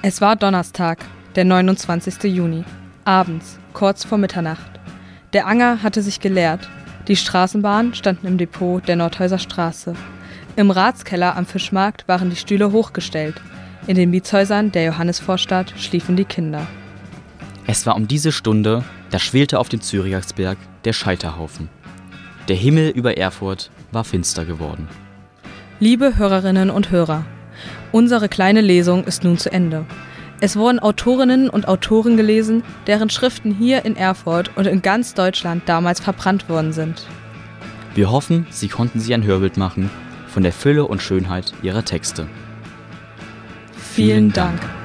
Es war Donnerstag, der 29. Juni, abends, kurz vor Mitternacht. Der Anger hatte sich geleert. Die Straßenbahnen standen im Depot der Nordhäuser Straße. Im Ratskeller am Fischmarkt waren die Stühle hochgestellt. In den Mietshäusern der Johannisvorstadt schliefen die Kinder. Es war um diese Stunde, da schwelte auf dem Cyriaksberg der Scheiterhaufen. Der Himmel über Erfurt war finster geworden. Liebe Hörerinnen und Hörer, unsere kleine Lesung ist nun zu Ende. Es wurden Autorinnen und Autoren gelesen, deren Schriften hier in Erfurt und in ganz Deutschland damals verbrannt worden sind. Wir hoffen, Sie konnten sich ein Hörbild machen von der Fülle und Schönheit ihrer Texte. Vielen Dank.